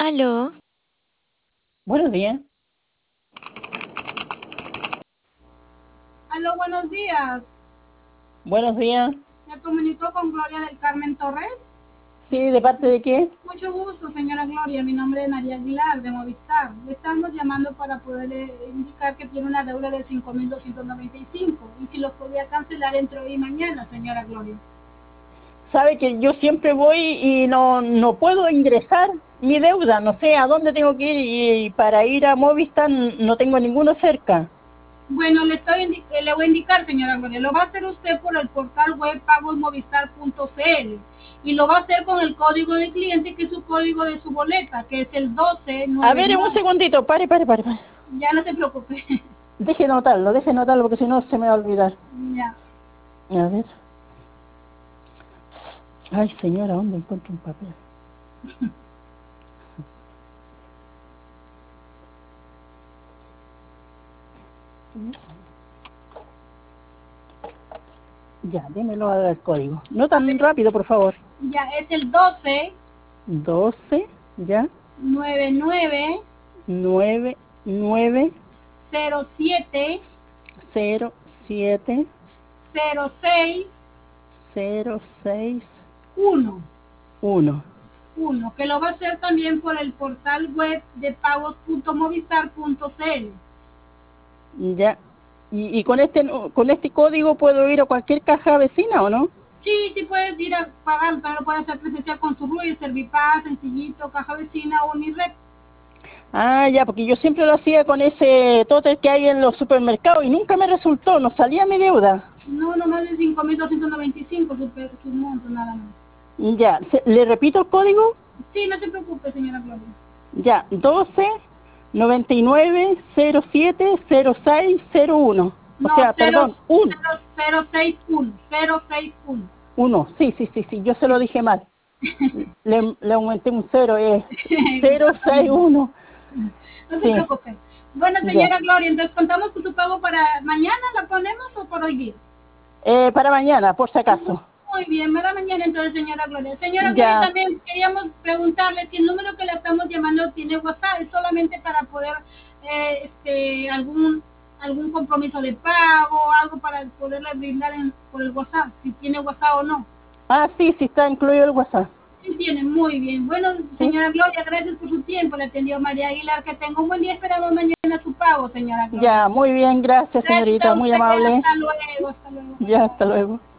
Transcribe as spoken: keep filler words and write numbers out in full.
Aló, Buenos días. Aló, buenos días. Buenos días. Me comunico con Gloria del Carmen Torres. Sí, ¿de parte de qué? Mucho gusto, señora Gloria. Mi nombre es María Aguilar, de Movistar. Le estamos llamando para poderle indicar que tiene una deuda de cinco mil doscientos noventa y cinco y si lo podía cancelar entre hoy y mañana, señora Gloria. Sabe que yo siempre voy y no, no puedo ingresar mi deuda. No sé a dónde tengo que ir y, y para ir a Movistar no tengo ninguno cerca. Bueno, le, estoy le voy a indicar, señora Gloria, lo va a hacer usted por el portal web pagosmovistar punto c l y lo va a hacer con el código de cliente, que es su código de su boleta, que es el A ver, un doce noventa y nueve. segundito, pare, pare, pare, pare. Ya no se preocupe. Deje anotarlo, deje anotarlo porque si no se me va a olvidar. Ya. A ver. Ay, señora, ¿dónde encuentro un papel? Ya, démelo al código. No A tan ver, rápido, por favor. ya es el doce Doce, ya, noventa y nueve nueve, nueve, cero siete cero, siete, cero seis cero, seis, uno uno. uno, que lo va a hacer también por el portal web de pagos punto movistar punto c l. Ya. ¿Y, y con este no- con este código puedo ir a cualquier caja vecina o no? Sí, sí puedes ir a pagar, también lo puedes hacer presencial con su R U I, Servipaz, Sencillito, Caja Vecina o Unirep. Ah, ya, porque yo siempre lo hacía con ese tótem que hay en los supermercados y nunca me resultó, no salía mi deuda. No, no más de cinco mil doscientos noventa y cinco su, su monto nada más. Ya, se- ¿le repito el código? Sí, no se preocupe, señora Gloria. Ya, doce, noventa y nueve, cero siete, cero seis, cero uno. O No, sea, cero perdón, un, cero seis uno cero seis uno. uno. Sí, sí, sí, sí, yo se Sí, lo sí. dije mal. Le, le aumenté un cero, es cero seis uno. No se Sí, preocupe. Bueno, ya. señora Gloria, entonces contamos con su pago para mañana, ¿la ponemos o por hoy día? Eh, para mañana, por si acaso. Muy bien, para mañana entonces, señora Gloria. Señora Gloria, Ya. también queríamos preguntarle si el número que le estamos llamando tiene WhatsApp, es solamente para poder, eh, este, algún algún compromiso de pago, algo para poderle brindar en, por el WhatsApp, si tiene WhatsApp o no. Ah, sí, sí está incluido el WhatsApp. Sí tiene, muy bien. Bueno, Sí. señora Gloria, gracias por su tiempo. Le atendió María Aguilar. Que tenga un buen día. Esperamos mañana su pago, señora Gloria. Ya, muy bien, gracias, Gracias señorita, a muy usted. amable. Hasta luego, hasta luego. Ya, hasta luego.